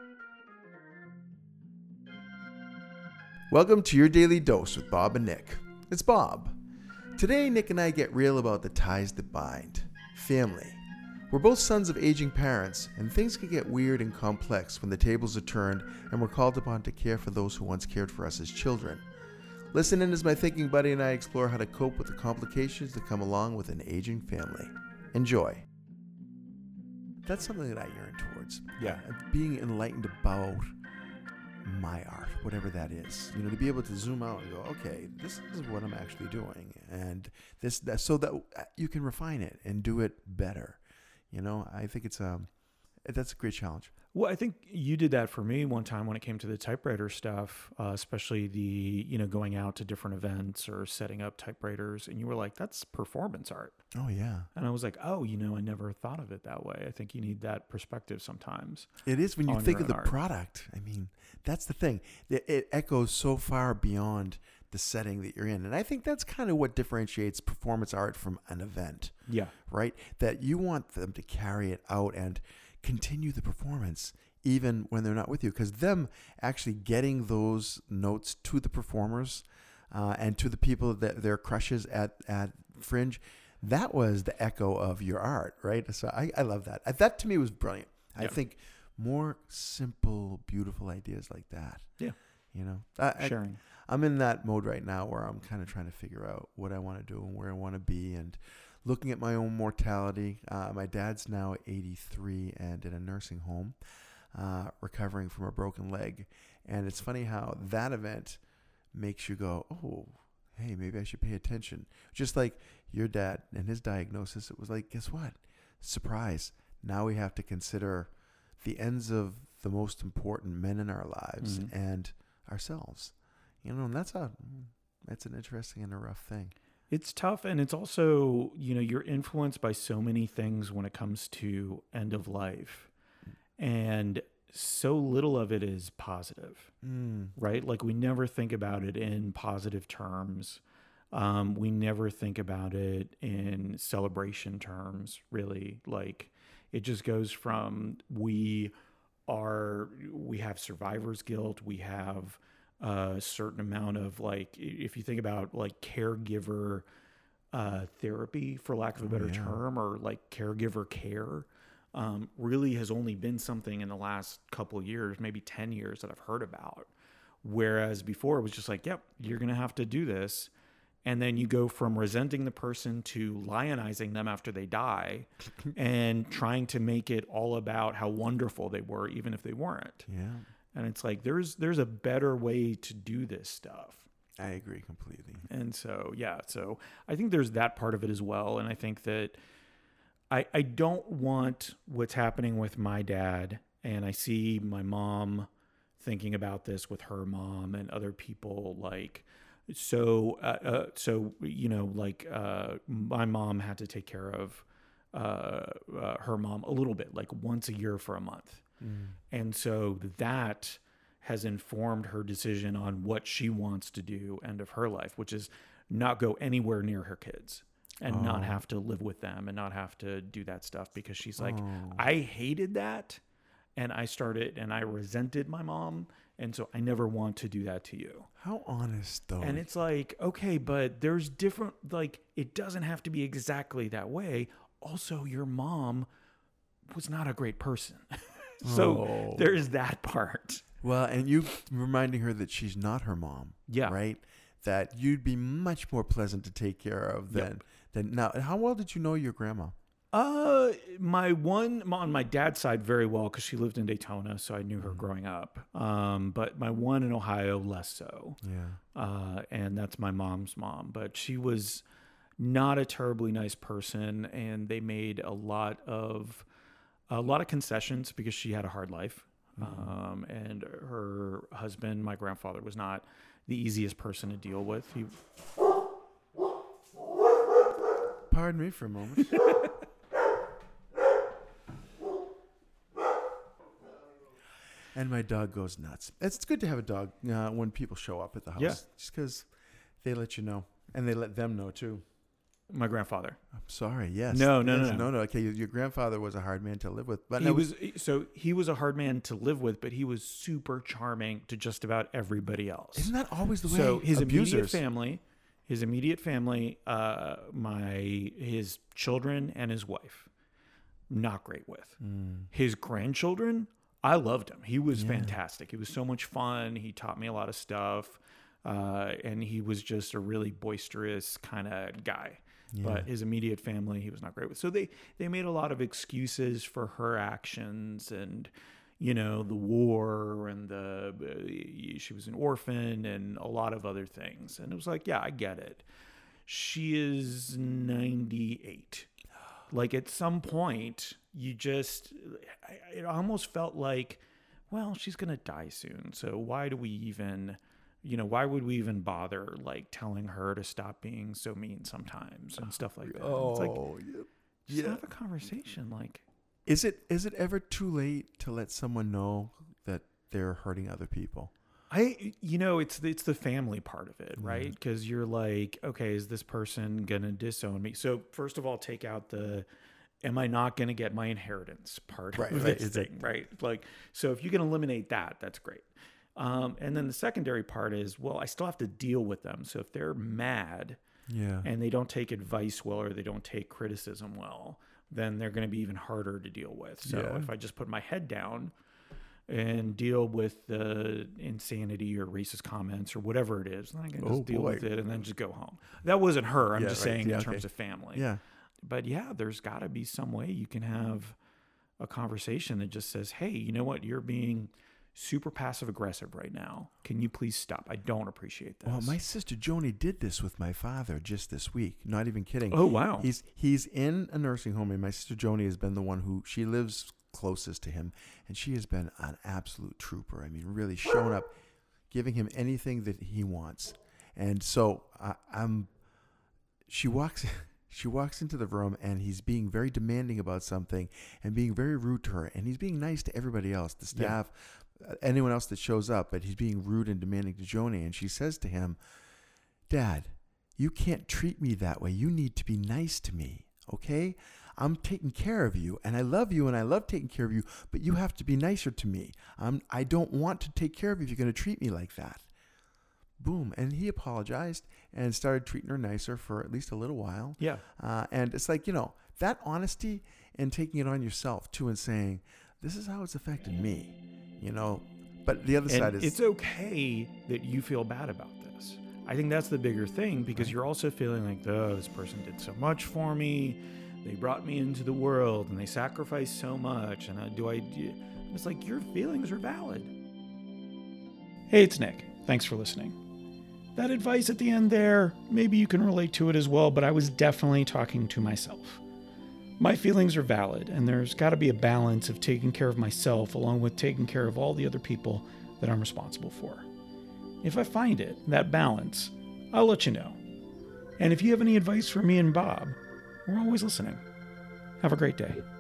Welcome to your daily dose with Bob and Nick. It's Bob. Today, Nick and I get real about the ties that bind. Family. We're both sons of aging parents, and things can get weird and complex when the tables are turned and we're called upon to care for those who once cared for us as children. Listen in as my thinking buddy and I explore how to cope with the complications that come along with an aging family. Enjoy. That's something that I yearn towards. Yeah. Being enlightened about my art, whatever that is, to be able to zoom out and go, okay, this is what I'm actually doing, and so that you can refine it and do it better. I think that's a great challenge. Well, I think you did that for me one time when it came to the typewriter stuff, especially the, going out to different events or setting up typewriters. And you were like, that's performance art. Oh, yeah. And I was like, I never thought of it that way. I think you need that perspective sometimes. It is when you think of the product. I mean, that's the thing. It echoes so far beyond the setting that you're in. And I think that's kind of what differentiates performance art from an event. Yeah. Right? That you want them to carry it out and continue the performance even when they're not with you, because them actually getting those notes to the performers and to the people that their crushes at Fringe, that was the echo of your art, right? So I love that. That to me was brilliant. Yeah. I think more simple, beautiful ideas like that. Yeah. Sharing. I'm in that mode right now where I'm kind of trying to figure out what I want to do and where I want to be, and looking at my own mortality. My dad's now 83 and in a nursing home, recovering from a broken leg. And it's funny how that event makes you go, oh, hey, maybe I should pay attention. Just like your dad and his diagnosis, it was like, guess what? Surprise. Now we have to consider the ends of the most important men in our lives and ourselves. And that's an interesting and a rough thing. It's tough, and it's also, you're influenced by so many things when it comes to end of life, and so little of it is positive, right? Like, we never think about it in positive terms. We never think about it in celebration terms, really. Like, it just goes from we have survivor's guilt, we have a certain amount of, like, if you think about like caregiver therapy, for lack of a better term, or like caregiver care, really has only been something in the last couple of years, maybe 10 years, that I've heard about. Whereas before it was just like, yep, you're going to have to do this. And then you go from resenting the person to lionizing them after they die and trying to make it all about how wonderful they were, even if they weren't. Yeah. And it's like, there's a better way to do this stuff. I agree completely. And so, so I think there's that part of it as well. And I think that I don't want what's happening with my dad. And I see my mom thinking about this with her mom and other people. Like, my mom had to take care of her mom a little bit, like once a year for a month. And so that has informed her decision on what she wants to do end of her life, which is not go anywhere near her kids and not have to live with them and not have to do that stuff, because she's like, I hated that. And I resented my mom. And so I never want to do that to you. How honest, though. And it's like, okay, but there's different, like, it doesn't have to be exactly that way. Also, your mom was not a great person. So there's that part. Well, and you reminding her that she's not her mom. Yeah. Right? That you'd be much more pleasant to take care of than now. How well did you know your grandma? My dad's side very well, because she lived in Daytona, so I knew her growing up. But my one in Ohio, less so. Yeah. And that's my mom's mom. But she was not a terribly nice person, and they made a lot of concessions because she had a hard life. And her husband, my grandfather, was not the easiest person to deal with. Pardon me for a moment. And my dog goes nuts. It's good to have a dog when people show up at the house. Yeah. Just because they let you know. And they let them know, too. My grandfather. I'm sorry. Yes. No. Okay, your grandfather was a hard man to live with, but he was a hard man to live with, but he was super charming to just about everybody else. Isn't that always the way? So his abusers. immediate family, his children and his wife, not great with. His grandchildren, I loved him. He was fantastic. He was so much fun. He taught me a lot of stuff, and he was just a really boisterous kind of guy. But his immediate family, he was not great with. So they made a lot of excuses for her actions and, the war and she was an orphan and a lot of other things. And it was like, yeah, I get it. She is 98. Like at some point, it almost felt like, well, she's going to die soon. So why do we even... why would we even bother like telling her to stop being so mean sometimes and stuff like that? It's like, just have a conversation. Like, is it ever too late to let someone know that they're hurting other people? It's the family part of it, right? Because you're like, okay, is this person gonna disown me? So first of all, take out am I not gonna get my inheritance part of this thing, right? Like, so if you can eliminate that, that's great. And then the secondary part is, well, I still have to deal with them. So if they're mad and they don't take advice well or they don't take criticism well, then they're going to be even harder to deal with. So if I just put my head down and deal with the insanity or racist comments or whatever it is, then I can just deal with it and then just go home. That wasn't her. I'm just saying in terms of family. Yeah. But there's got to be some way you can have a conversation that just says, hey, you know what? You're being super passive aggressive right now. Can you please stop? I don't appreciate this. Well, my sister Joni did this with my father just this week. Not even kidding. Oh, wow. He's in a nursing home, and my sister Joni has been the one she lives closest to him, and she has been an absolute trooper. I mean, really showing up, giving him anything that he wants. And so she walks into the room, and he's being very demanding about something and being very rude to her, and he's being nice to everybody else, the staff, anyone else that shows up, but he's being rude and demanding to Joni. And she says to him, Dad, you can't treat me that way. You need to be nice to me, okay? I'm taking care of you, and I love you, and I love taking care of you, but you have to be nicer to me. I don't want to take care of you if you're going to treat me like that. Boom. And he apologized and started treating her nicer for at least a little while. Yeah. And it's like, that honesty and taking it on yourself, too, and saying, this is how it's affected me. But the other side is... It's okay that you feel bad about this. I think that's the bigger thing, because you're also feeling like, this person did so much for me. They brought me into the world, and they sacrificed so much. And it's like, your feelings are valid. Hey, it's Nick. Thanks for listening. That advice at the end there, maybe you can relate to it as well, but I was definitely talking to myself. My feelings are valid, and there's got to be a balance of taking care of myself along with taking care of all the other people that I'm responsible for. If I find it, that balance, I'll let you know. And if you have any advice for me and Bob, we're always listening. Have a great day.